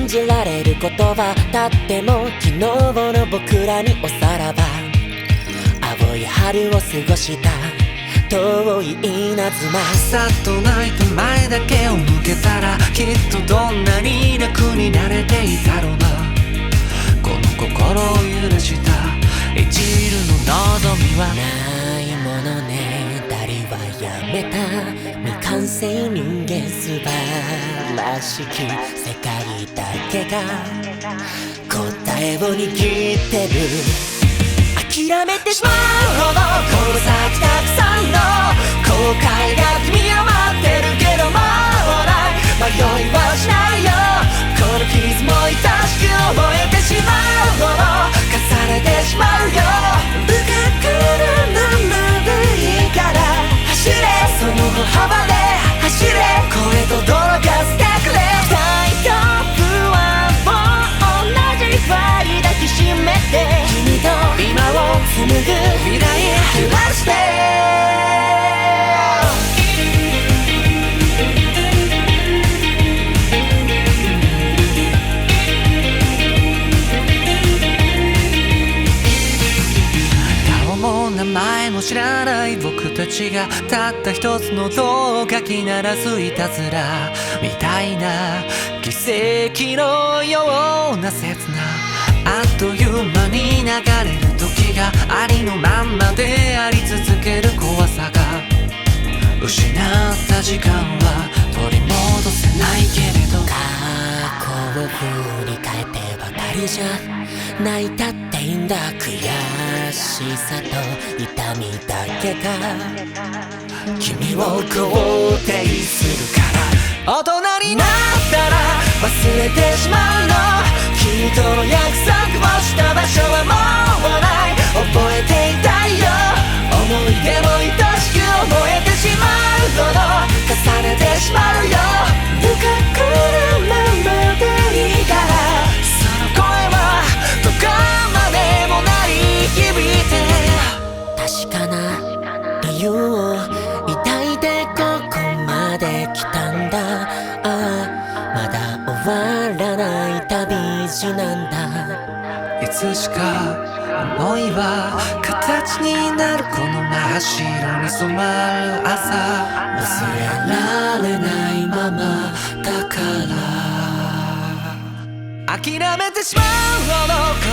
じられる言葉だっても昨日の僕らにおさらば青い春を過ごした遠い稲妻さっと泣いて前だけを向けたらきっとどんなに楽になれていたろうなこの心を許した一縷の望みはないものね誰はやめた未完成人間素晴らしき世界だけが答えを握ってる諦めてしまうほどこの先たくさんの後悔が君を待ってるけどもうない迷いはしないよこの傷も愛しく覚えてしまうほど重ねてしまうよ不覚のままでいいから走れその歩幅で走れ声とどろかせてくれ期待と不安を同じファイ抱きしめて君と今を紡ぐ未来照らして名前も知らない僕たちがたった一つの音をかき鳴らすいたずらみたいな奇跡のような切なあっという間に流れる時がありのまんまであり続ける怖さが失った時間は取り戻せないけれど過去を振り返ってばかりじゃ泣いたっていいんだ悔しさと痛みだけが君を肯定するから大人になったら忘れてしまうの君との約束をした場所はもうない覚えていたいよ思い出も愛しく思えてしまうほど重ねてしまうよ不覚のままでいいからその声はどこまでも鳴り響いて確かな理由を抱いてここまで来たんだああまだ終わらない旅路なんだいつしか思いは形になるこの真っ白に染まる朝忘れられないままだから諦めてしまうほど